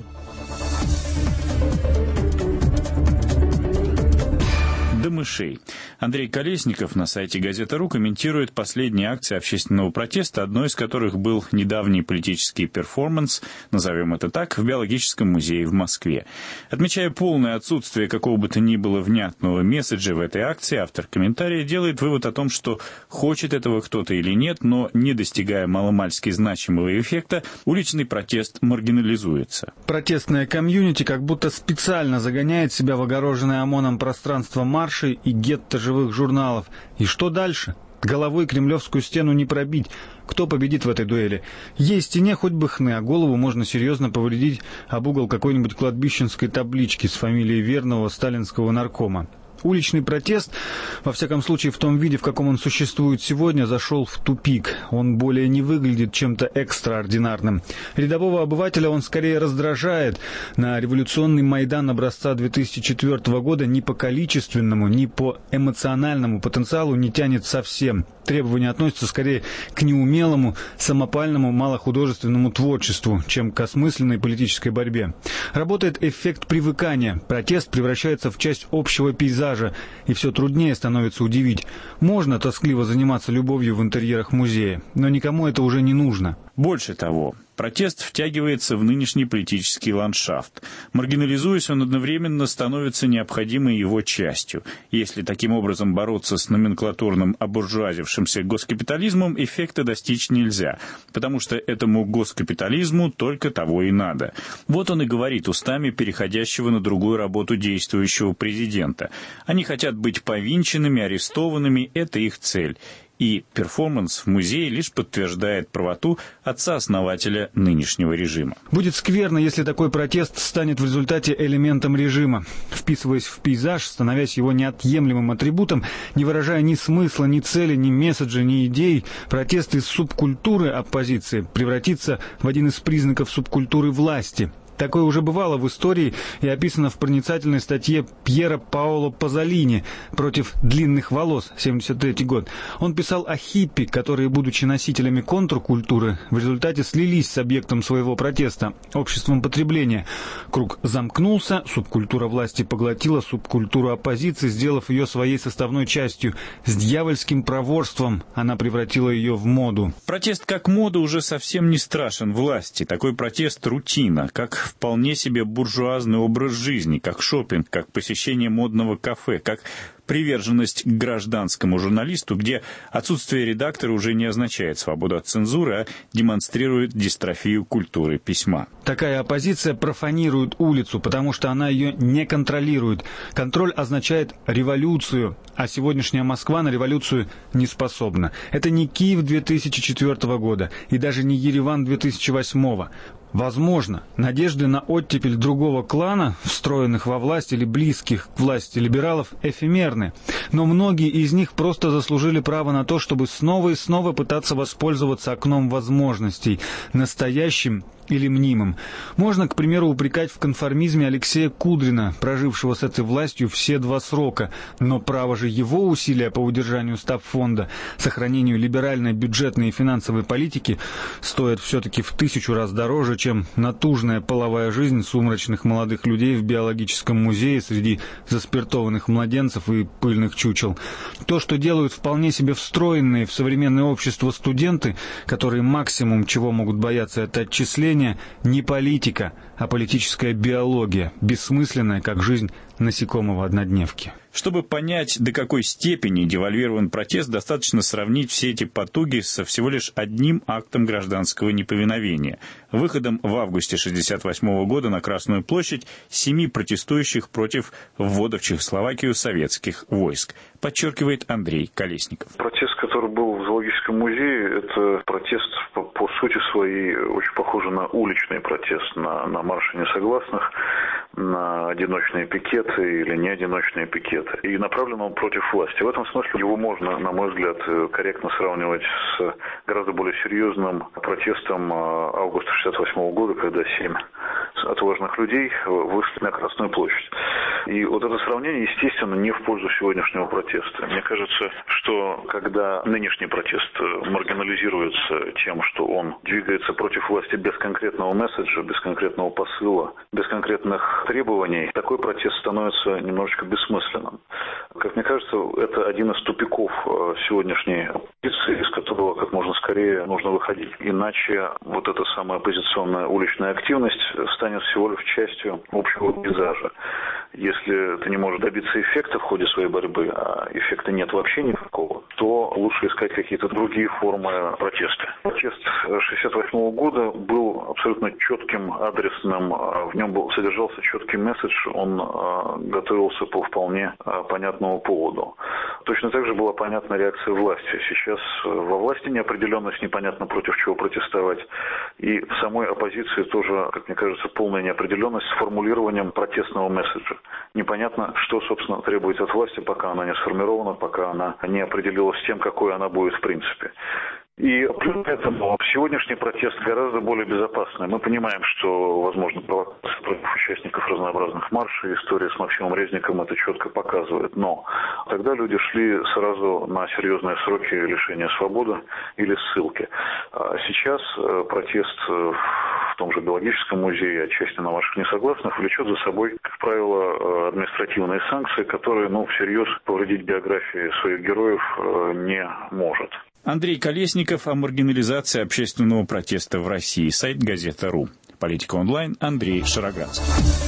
До мышей. Андрей Колесников на сайте «Газета.ру» комментирует последние акции общественного протеста, одной из которых был недавний политический перформанс, назовем это так, в Биологическом музее в Москве. Отмечая полное отсутствие какого бы то ни было внятного месседжа в этой акции, автор комментария делает вывод о том, что хочет этого кто-то или нет, но не достигая маломальски значимого эффекта, уличный протест маргинализуется. Протестная комьюнити как будто специально загоняет себя в огороженное ОМОНом пространство марша и гетто живых журналов. И что дальше? Головой кремлевскую стену не пробить. Кто победит в этой дуэли? Ей стене хоть бы хны, а голову можно серьезно повредить об угол какой-нибудь кладбищенской таблички с фамилией верного сталинского наркома. Уличный протест, во всяком случае в том виде, в каком он существует сегодня, зашел в тупик. Он более не выглядит чем-то экстраординарным. Рядового обывателя он скорее раздражает. На революционный Майдан образца две тысячи четвёртого года ни по количественному, ни по эмоциональному потенциалу не тянет совсем. Требования относятся скорее к неумелому, самопальному, малохудожественному творчеству, чем к осмысленной политической борьбе. Работает эффект привыкания. Протест превращается в часть общего пейзажа, и все труднее становится удивить. Можно тоскливо заниматься любовью в интерьерах музея, но никому это уже не нужно. Больше того, протест втягивается в нынешний политический ландшафт. Маргинализуясь, он одновременно становится необходимой его частью. Если таким образом бороться с номенклатурным обуржуазившимся госкапитализмом, эффекта достичь нельзя, потому что этому госкапитализму только того и надо. Вот он и говорит устами переходящего на другую работу действующего президента. Они хотят быть повинченными, арестованными, это их цель. И перформанс в музее лишь подтверждает правоту отца-основателя нынешнего режима. Будет скверно, если такой протест станет в результате элементом режима. Вписываясь в пейзаж, становясь его неотъемлемым атрибутом, не выражая ни смысла, ни цели, ни месседжа, ни идей, протест из субкультуры оппозиции превратится в один из признаков субкультуры власти. Такое уже бывало в истории и описано в проницательной статье Пьера Паоло Пазолини «Против длинных волос», семьдесят третий год. Он писал о хиппи, которые, будучи носителями контркультуры, в результате слились с объектом своего протеста, обществом потребления. Круг замкнулся, субкультура власти поглотила субкультуру оппозиции, сделав ее своей составной частью. С дьявольским проворством она превратила ее в моду. Протест как мода уже совсем не страшен власти. Такой протест — рутина, как вполне себе буржуазный образ жизни, как шопинг, как посещение модного кафе, как приверженность к гражданскому журналисту, где отсутствие редактора уже не означает свободу от цензуры, а демонстрирует дистрофию культуры письма. Такая оппозиция профанирует улицу, потому что она ее не контролирует. Контроль означает революцию, а сегодняшняя Москва на революцию не способна. Это не Киев две тысячи четвёртого года и даже не Ереван две тысячи восьмого. Возможно, надежды на оттепель другого клана, встроенных во власть или близких к власти либералов, эфемерны. Но многие из них просто заслужили право на то, чтобы снова и снова пытаться воспользоваться окном возможностей, настоящим или мнимым. Можно, к примеру, упрекать в конформизме Алексея Кудрина, прожившего с этой властью все два срока, но право же его усилия по удержанию стабфонда, сохранению либеральной бюджетной и финансовой политики стоят все-таки в тысячу раз дороже, чем натужная половая жизнь сумрачных молодых людей в биологическом музее среди заспиртованных младенцев и пыльных чучел. То, что делают вполне себе встроенные в современное общество студенты, которые максимум чего могут бояться, это отчисления, не политика, а политическая биология, бессмысленная, как жизнь насекомого-однодневки. Чтобы понять, до какой степени девальвирован протест, достаточно сравнить все эти потуги со всего лишь одним актом гражданского неповиновения – выходом в августе шестьдесят восьмого года на Красную площадь семи протестующих против ввода в Чехословакию советских войск, подчеркивает Андрей Колесников. Протест, который был в зоологическом музее, это протест по, по сути своей очень похожий на уличный протест, на, на марши несогласных, на одиночные пикеты или неодиночные пикеты. И направлен он против власти. В этом смысле его можно, на мой взгляд, корректно сравнивать с гораздо более серьезным протестом августа шестьдесят восьмого года, когда семь отважных людей вышли на Красную площадь. И вот это сравнение, естественно, не в пользу сегодняшнего протеста. Мне кажется, что когда нынешний протест маргинализируется тем, что он двигается против власти без конкретного месседжа, без конкретного посыла, без конкретных требований, такой протест становится немножечко бессмысленным. Как мне кажется, это один из тупиков сегодняшней оппозиции, из которого как можно скорее нужно выходить. Иначе вот эта самая оппозиционная уличная активность станет всего лишь частью общего пейзажа. Если ты не можешь добиться эффекта в ходе своей борьбы, а эффекта нет вообще никакого, то лучше искать какие-то другие формы протеста. Протест шестьдесят восьмого года был абсолютно четким, адресным, в нем был, содержался четкий месседж, он а, готовился по вполне а, понятному поводу. Точно так же была понятна реакция власти. Сейчас во власти неопределенность, непонятно против чего протестовать, и в самой оппозиции тоже, как мне кажется, полная неопределенность с формулированием протестного месседжа. Непонятно, что, собственно, требуется от власти, пока она не сформирована, пока она не определилась с тем, какой она будет в принципе. И поэтому сегодняшний протест гораздо более безопасный. Мы понимаем, что, возможно, провокация против участников разнообразных маршей, история с Максимом Резником это четко показывает. Но тогда люди шли сразу на серьезные сроки лишения свободы или ссылки. А сейчас протест в том же биологическом музее, отчасти на маршах несогласных, влечет за собой, как правило, административные санкции, которые, ну, всерьез повредить биографии своих героев не может. Андрей Колесников о маргинализации общественного протеста в России. Сайт газета точка ру. Политика онлайн. Андрей Шароградский.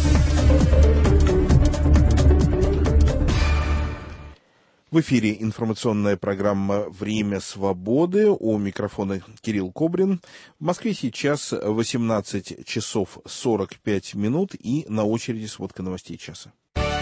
В эфире информационная программа «Время свободы». У микрофона Кирилл Кобрин. В Москве сейчас восемнадцать часов сорок пять минут и на очереди сводка новостей часа.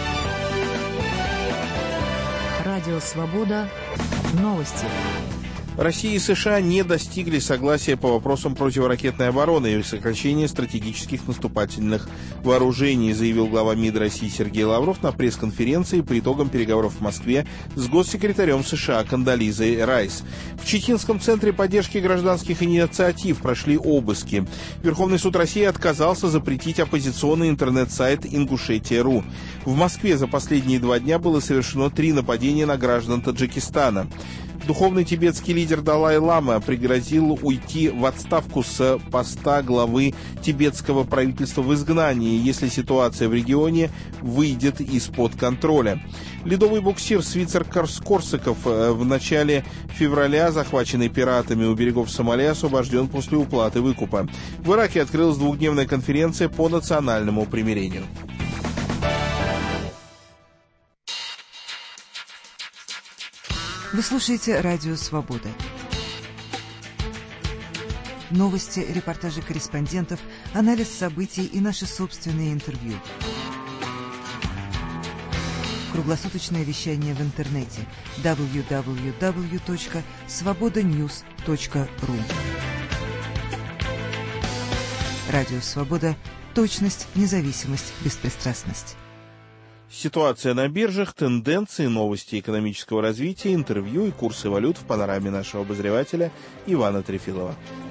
Радио «Свобода». Новости. Россия и США не достигли согласия по вопросам противоракетной обороны и сокращения стратегических наступательных вооружений, заявил глава МИД России Сергей Лавров на пресс-конференции по итогам переговоров в Москве с госсекретарем США Кондолизой Райс. В Читинском центре поддержки гражданских инициатив прошли обыски. Верховный суд России отказался запретить оппозиционный интернет-сайт Ингушетия точка ру. В Москве за последние два дня было совершено три нападения на граждан Таджикистана. Духовный тибетский лидер Далай-лама пригрозил уйти в отставку с поста главы тибетского правительства в изгнании, если ситуация в регионе выйдет из-под контроля. Ледовый буксир «Свитцер-Корсаков» в начале февраля, захваченный пиратами у берегов Сомали, освобожден после уплаты выкупа. В Ираке открылась двухдневная конференция по национальному примирению. Вы слушаете «Радио Свобода». Новости, репортажи корреспондентов, анализ событий и наши собственные интервью. Круглосуточное вещание в интернете дабл ю дабл ю дабл ю точка свобода ньюс точка ру. Радио Свобода. Точность, независимость, беспристрастность. Ситуация на биржах, тенденции, новости экономического развития, интервью и курсы валют в панораме нашего обозревателя Ивана Трефилова.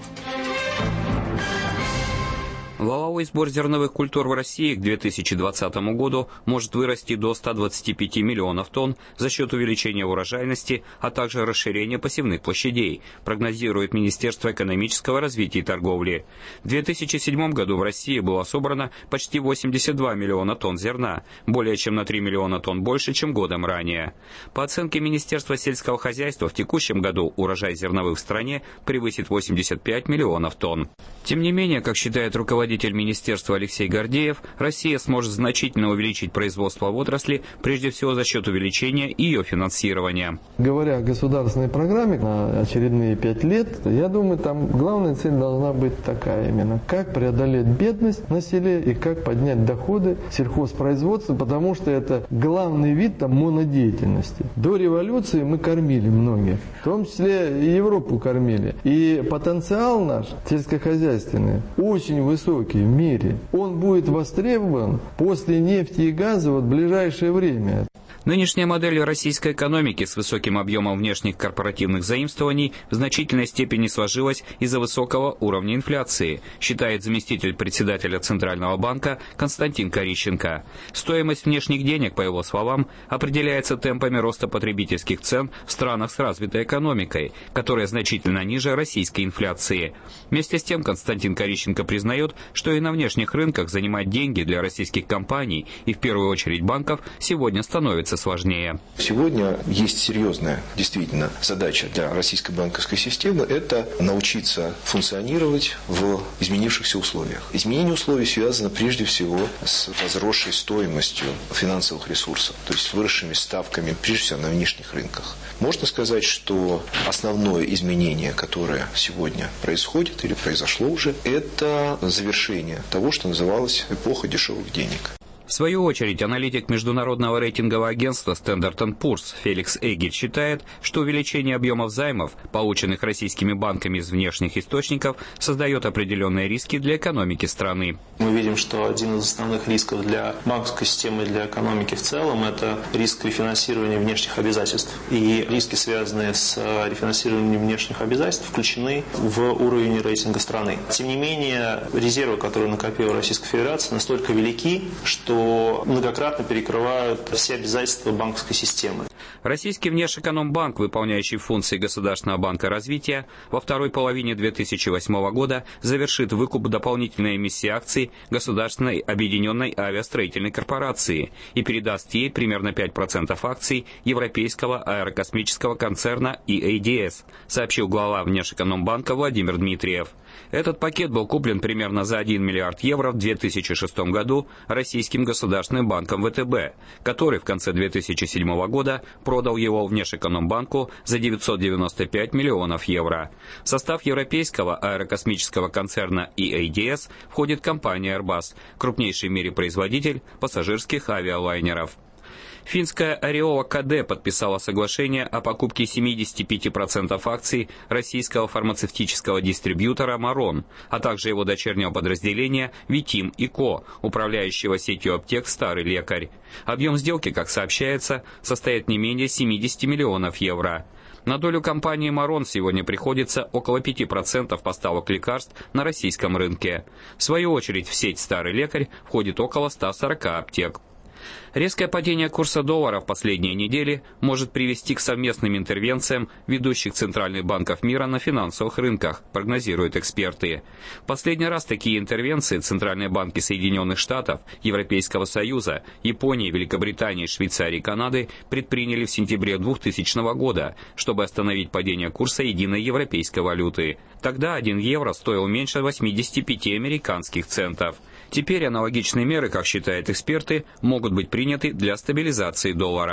Валовый сбор зерновых культур в России к две тысячи двадцатому году может вырасти до ста двадцати пяти миллионов тонн за счет увеличения урожайности, а также расширения посевных площадей, прогнозирует Министерство экономического развития и торговли. В две тысячи седьмом году в России было собрано почти восемьдесят два миллиона тонн зерна, более чем на три миллиона тонн больше, чем годом ранее. По оценке Министерства сельского хозяйства, в текущем году урожай зерновых в стране превысит восемьдесят пять миллионов тонн. Тем не менее, как считает руководитель Руководитель министерства Алексей Гордеев, Россия сможет значительно увеличить производство в отрасли, прежде всего за счет увеличения ее финансирования. Говоря о государственной программе на очередные пять лет, я думаю, там главная цель должна быть такая именно. Как преодолеть бедность на селе и как поднять доходы сельхозпроизводства, потому что это главный вид там монодеятельности. До революции мы кормили многих, в том числе и Европу кормили. И потенциал наш сельскохозяйственный очень высокий в мире. Он будет востребован после нефти и газа вот в ближайшее время. Нынешняя модель российской экономики с высоким объемом внешних корпоративных заимствований в значительной степени сложилась из-за высокого уровня инфляции, считает заместитель председателя Центрального банка Константин Корищенко. Стоимость внешних денег, по его словам, определяется темпами роста потребительских цен в странах с развитой экономикой, которая значительно ниже российской инфляции. Вместе с тем Константин Корищенко признает, что и на внешних рынках занимать деньги для российских компаний и в первую очередь банков сегодня становится сложнее. Сегодня есть серьезная действительно задача для российской банковской системы – это научиться функционировать в изменившихся условиях. Изменение условий связано прежде всего с возросшей стоимостью финансовых ресурсов, то есть с выросшими ставками, прежде всего на внешних рынках. Можно сказать, что основное изменение, которое сегодня происходит или произошло уже, это завершение того, что называлось эпоха дешевых денег. В свою очередь, аналитик международного рейтингового агентства Standard энд Poor's Феликс Эггель считает, что увеличение объемов займов, полученных российскими банками из внешних источников, создает определенные риски для экономики страны. Мы видим, что один из основных рисков для банковской системы и для экономики в целом – это риск рефинансирования внешних обязательств. И риски, связанные с рефинансированием внешних обязательств, включены в уровень рейтинга страны. Тем не менее, резервы, которые накопила Российская Федерация, настолько велики, что многократно перекрывают все обязательства банковской системы. Российский Внешэкономбанк, выполняющий функции Государственного банка развития, во второй половине две тысячи восьмого года завершит выкуп дополнительной эмиссии акций Государственной объединенной авиастроительной корпорации и передаст ей примерно пять процентов акций европейского аэрокосмического концерна и эй ди эс, сообщил глава Внешэкономбанка Владимир Дмитриев. Этот пакет был куплен примерно за один миллиард евро в две тысячи шестом году российским государственным банком вэ тэ бэ, который в конце две тысячи седьмого года продал его Внешэкономбанку за девятьсот девяносто пять миллионов евро. В состав европейского аэрокосмического концерна и эй ди эс входит компания Airbus, крупнейший в мире производитель пассажирских авиалайнеров. Финская Ариола ка дэ подписала соглашение о покупке семидесяти пяти процентов акций российского фармацевтического дистрибьютора «Марон», а также его дочернего подразделения «Витим и Ко», управляющего сетью аптек «Старый лекарь». Объем сделки, как сообщается, составит не менее семидесяти миллионов евро. На долю компании «Марон» сегодня приходится около пяти процентов поставок лекарств на российском рынке. В свою очередь в сеть «Старый лекарь» входит около ста сорока аптек. Резкое падение курса доллара в последние недели может привести к совместным интервенциям ведущих центральных банков мира на финансовых рынках, прогнозируют эксперты. В последний раз такие интервенции центральные банки Соединенных Штатов, Европейского Союза, Японии, Великобритании, Швейцарии и Канады предприняли в сентябре двухтысячного года, чтобы остановить падение курса единой европейской валюты. Тогда один евро стоил меньше восьмидесяти пяти американских центов. Теперь аналогичные меры, как считают эксперты, могут быть приняты для стабилизации доллара.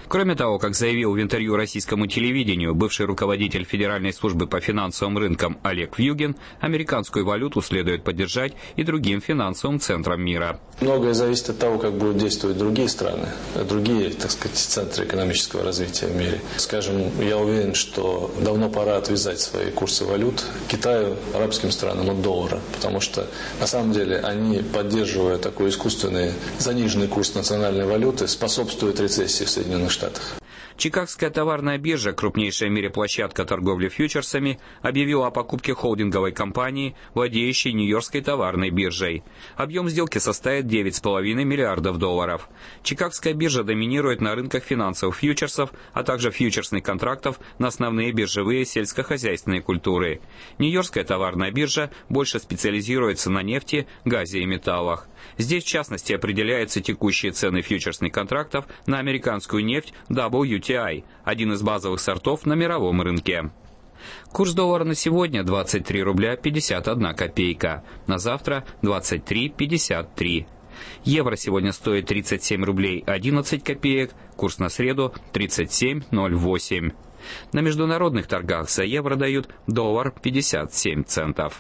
Кроме того, как заявил в интервью российскому телевидению бывший руководитель Федеральной службы по финансовым рынкам Олег Вьюгин, американскую валюту следует поддержать и другим финансовым центрам мира. Многое зависит от того, как будут действовать другие страны, другие, так сказать, центры экономического развития в мире. Скажем, я уверен, что давно пора отвязать свои курсы валют Китаю, арабским странам от доллара, потому что на самом деле они, поддерживая такой искусственный заниженный курс национальной валюты, способствуют рецессии в Соединенных Штатах. Чикагская товарная биржа, крупнейшая в мире площадка торговли фьючерсами, объявила о покупке холдинговой компании, владеющей Нью-Йоркской товарной биржей. Объем сделки составит девять с половиной миллиардов долларов. Чикагская биржа доминирует на рынках финансовых фьючерсов, а также фьючерсных контрактов на основные биржевые сельскохозяйственные культуры. Нью-Йоркская товарная биржа больше специализируется на нефти, газе и металлах. Здесь, в частности, определяются текущие цены фьючерсных контрактов на американскую нефть дабл ю ти ай, один из базовых сортов на мировом рынке. Курс доллара на сегодня двадцать три рубля пятьдесят одна копейка, на завтра двадцать три пятьдесят три. Евро сегодня стоит тридцать семь рублей одиннадцать копеек, курс на среду тридцать семь ноль восемь. На международных торгах за евро дают доллар пятьдесят семь центов.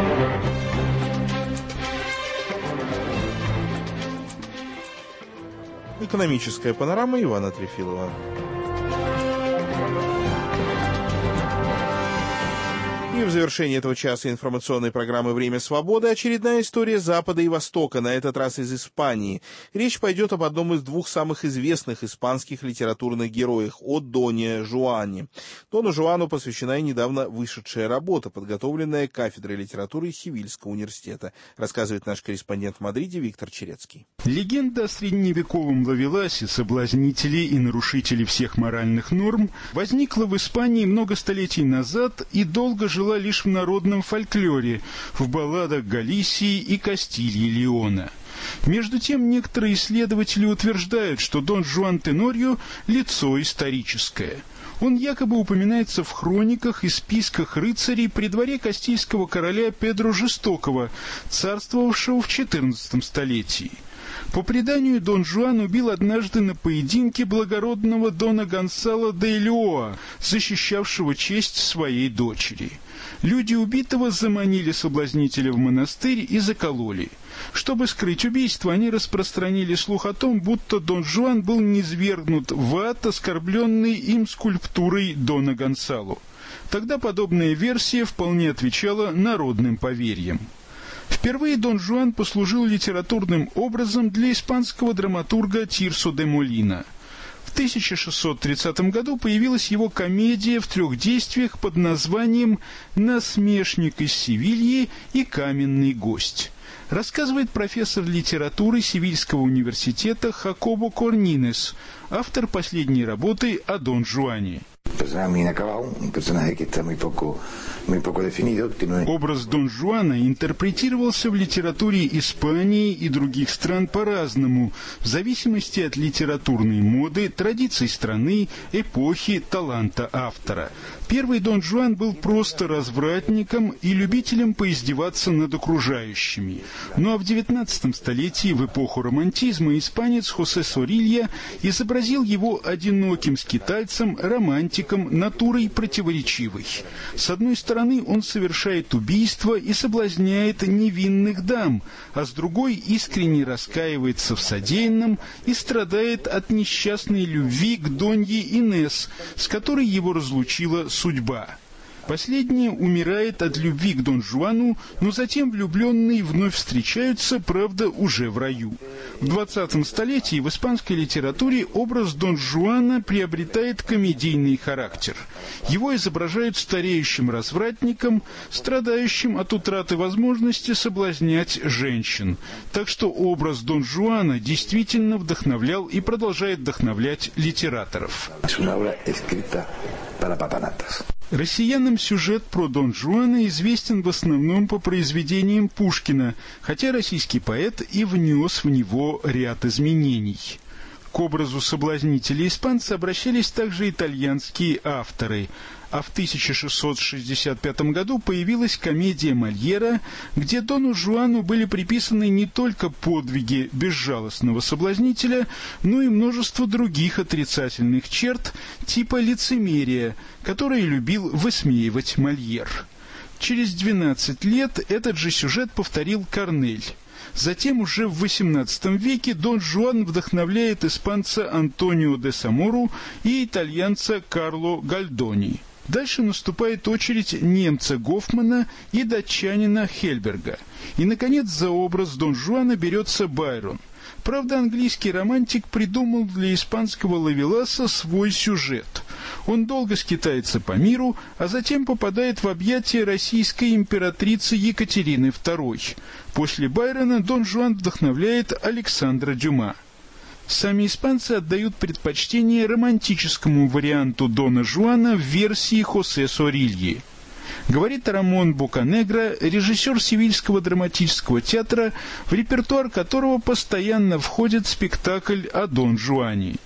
Экономическая панорама Ивана Трефилова. И в завершении этого часа информационной программы «Время свободы» очередная история Запада и Востока, на этот раз из Испании. Речь пойдет об одном из двух самых известных испанских литературных героях, о Доне Жуане. Дону Жуану посвящена и недавно вышедшая работа, подготовленная кафедрой литературы Севильского университета, рассказывает наш корреспондент в Мадриде Виктор Черецкий. Легенда о средневековом ловеласе, соблазнителе и нарушителе всех моральных норм, возникла в Испании много столетий назад и долго жила лишь в народном фольклоре, в балладах Галисии и Кастильи Леона. Между тем, некоторые исследователи утверждают, что Дон Жуан Тенорио – лицо историческое. Он якобы упоминается в хрониках и списках рыцарей при дворе кастильского короля Педро Жестокого, царствовавшего в четырнадцатом столетии. По преданию, Дон Жуан убил однажды на поединке благородного Дона Гонсало де Ильоа, защищавшего честь своей дочери. Люди убитого заманили соблазнителя в монастырь и закололи. Чтобы скрыть убийство, они распространили слух о том, будто Дон Жуан был низвергнут в ад, оскорбленный им скульптурой Дона Гонсало. Тогда подобная версия вполне отвечала народным поверьям. Впервые Дон Жуан послужил литературным образом для испанского драматурга Тирсо де Молина. В тысяча шестьсот тридцатом году появилась его комедия в трех действиях под названием «Насмешник из Севильи» и «Каменный гость». Рассказывает профессор литературы Севильского университета Хакобо Корнинес, автор последней работы о Дон Жуане. Образ Дон Жуана интерпретировался в литературе Испании и других стран по-разному, в зависимости от литературной моды, традиций страны, эпохи, таланта автора. Первый Дон Жуан был просто развратником и любителем поиздеваться над окружающими. Ну а в девятнадцатом столетии, в эпоху романтизма, испанец Хосе Сорилья изобразил его одиноким скитальцем, романтиком, натурой противоречивой. С одной стороны, он совершает убийство и соблазняет невинных дам, а с другой искренне раскаивается в содеянном и страдает от несчастной любви к Донье Инес, с которой его разлучила судьба. Последняя умирает от любви к Дон Жуану, но затем влюбленные вновь встречаются, правда, уже в раю. В двадцатом столетии в испанской литературе образ Дон Жуана приобретает комедийный характер. Его изображают стареющим развратником, страдающим от утраты возможности соблазнять женщин. Так что образ Дон Жуана действительно вдохновлял и продолжает вдохновлять литераторов. Россиянам сюжет про Дон Жуана известен в основном по произведениям Пушкина, хотя российский поэт и внес в него ряд изменений. К образу соблазнителя испанца обращались также итальянские авторы. А в тысяча шестьсот шестьдесят пятом году появилась комедия Мольера, где Дону Жуану были приписаны не только подвиги безжалостного соблазнителя, но и множество других отрицательных черт типа лицемерия, которые любил высмеивать Мольер. Через двенадцать лет этот же сюжет повторил Корнель. Затем уже в восемнадцатом веке Дон Жуан вдохновляет испанца Антонио де Самору и итальянца Карло Гальдони. Дальше наступает очередь немца Гофмана и датчанина Хельберга. И, наконец, за образ Дон Жуана берется Байрон. Правда, английский романтик придумал для испанского Лавеласа свой сюжет. Он долго скитается по миру, а затем попадает в объятия российской императрицы Екатерины второй. После Байрона Дон Жуан вдохновляет Александра Дюма. Сами испанцы отдают предпочтение романтическому варианту Дона Жуана в версии Хосе Сорильи. Говорит Рамон Боканегро, режиссер Севильского драматического театра, в репертуар которого постоянно входит спектакль о Дон Жуане.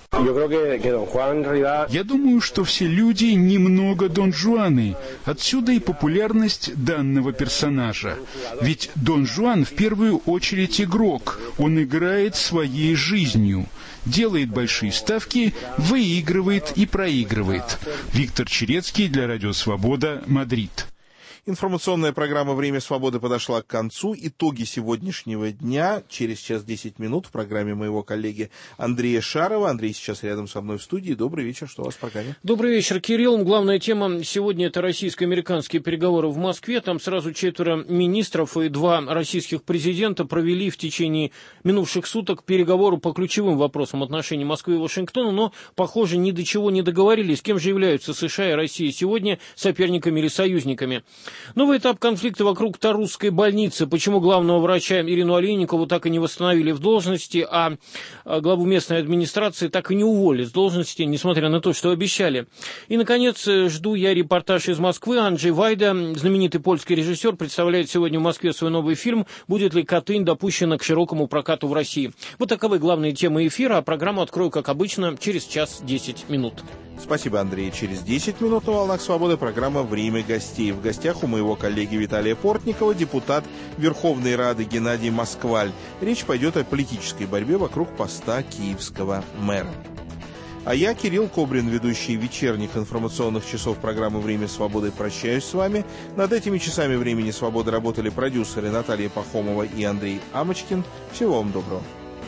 Я думаю, что все люди немного Дон Жуаны, отсюда и популярность данного персонажа. Ведь Дон Жуан в первую очередь игрок, он играет своей жизнью. Делает большие ставки, выигрывает и проигрывает. Виктор Черецкий для Радио Свобода, Мадрид. Информационная программа «Время свободы» подошла к концу. Итоги сегодняшнего дня через час десять минут в программе моего коллеги Андрея Шарова. Андрей сейчас рядом со мной в студии. Добрый вечер. Что у вас в программе? Добрый вечер, Кирилл. Главная тема сегодня — это российско-американские переговоры в Москве. Там сразу четверо министров и два российских президента провели в течение минувших суток переговоры по ключевым вопросам отношений Москвы и Вашингтона, но, похоже, ни до чего не договорились. С кем же являются США и Россия сегодня, соперниками или союзниками? Новый этап конфликта вокруг Тарусской больницы. Почему главного врача Ирину Алейникову так и не восстановили в должности, а главу местной администрации так и не уволили с должности, несмотря на то, что обещали. И, наконец, жду я репортаж из Москвы. Анджей Вайда, знаменитый польский режиссер, представляет сегодня в Москве свой новый фильм «Будет ли Катынь допущена к широкому прокату в России?». Вот таковы главные темы эфира, а программу открою, как обычно, через час десять минут. Спасибо, Андрей. Через десять минут на «Волнах Свободы» программа «Время гостей». В гостях у моего коллеги Виталия Портникова депутат Верховной Рады Геннадий Москваль. Речь пойдет о политической борьбе вокруг поста киевского мэра. А я, Кирилл Кобрин, ведущий вечерних информационных часов программы «Время свободы», прощаюсь с вами. Над этими часами «Времени свободы» работали продюсеры Наталья Пахомова и Андрей Амочкин. Всего вам доброго.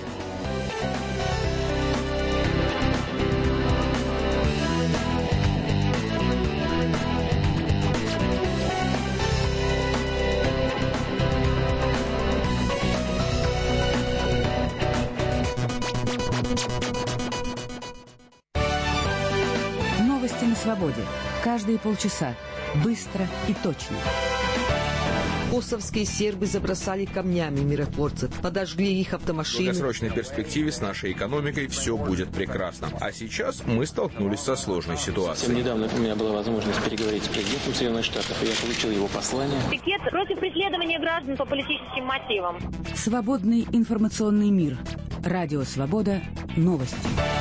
Свободе. Каждые полчаса. Быстро и точно. Косовские сербы забросали камнями миротворцев, подожгли их автомашины. В долгосрочной перспективе с нашей экономикой все будет прекрасно. А сейчас мы столкнулись со сложной ситуацией. Совсем недавно у меня была возможность переговорить с президентом Соединенных Штатов, и я получил его послание. Пикет против преследования граждан по политическим мотивам. Свободный информационный мир. Радио Свобода. Новости.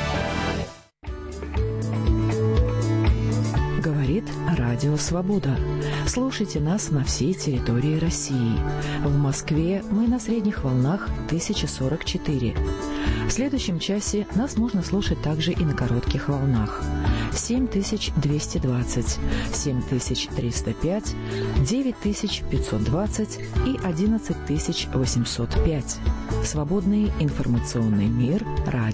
Говорит Радио Свобода. Слушайте нас на всей территории России. В Москве мы на средних волнах тысяча сорок четыре. В следующем часе нас можно слушать также и на коротких волнах. семь тысяч двести двадцать, семь тысяч триста пять, девять тысяч пятьсот двадцать и одиннадцать тысяч восемьсот пять. Свободный информационный мир. Радио.